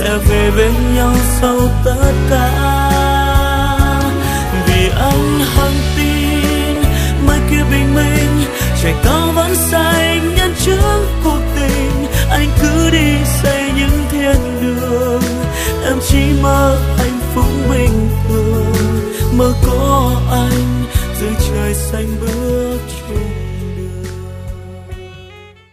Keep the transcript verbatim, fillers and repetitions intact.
sẽ về bên nhau sau tất cả. Vì anh hằng tin mai kia bình minh, trời cao vẫn xanh nhân chứng cuộc tình. Anh cứ đi xây những thiên đường, em chỉ mơ hạnh phúc bình thường, mơ có anh dưới trời xanh bước chung.